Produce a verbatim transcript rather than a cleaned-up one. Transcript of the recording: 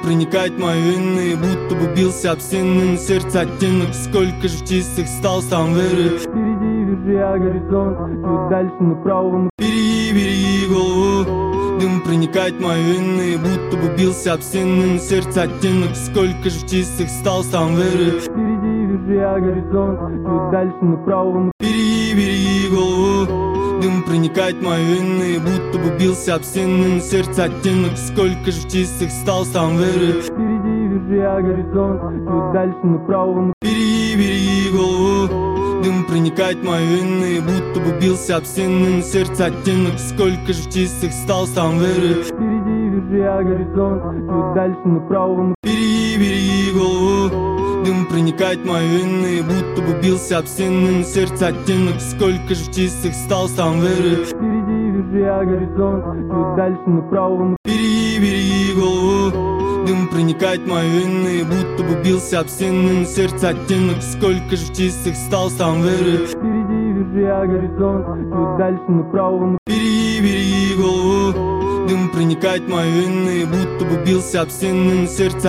проникать в мои вены, будто бы бился об стены. На сердце оттенок, сколько же в чистых стал сам веры. Впереди вижу я горизонт, чуть дальше направо. Бери, бери голову, дым проникать в мои вены, будто бы бился об стены. На сердце оттенок, сколько же в чистых стал сам веры. Впереди вижу я горизонт, чуть дальше направо. Бери, бери голову, дым проникать в мои вены, будто бы бился об стены. На сердце оттенок, сколько же в чистых стал сам веры. Впереди вижу я горизонт, чуть дальше направо. Бери, бери голову, дым проникать в мои вены, будто бы бился об стены. На сердце оттенок, сколько же в чистых стал сам веры. Впереди вижу я горизонт, чуть дальше направо. Бери, бери голову, дым проникать в мои вены, будто бы бился об стены. На сердце оттенок, сколько же в чистых стал сам веры. Впереди вижу я горизонт, чуть дальше направо. Бери, бери голову, дым проникать в мои вены, будто бы бился об стены. На сердце оттенок, сколько же в чистых стал сам веры. Впереди вижу я горизонт, чуть дальше направо. Бери, бери голову, дым проникать в мои вены, будто бы бился об стены. На сердце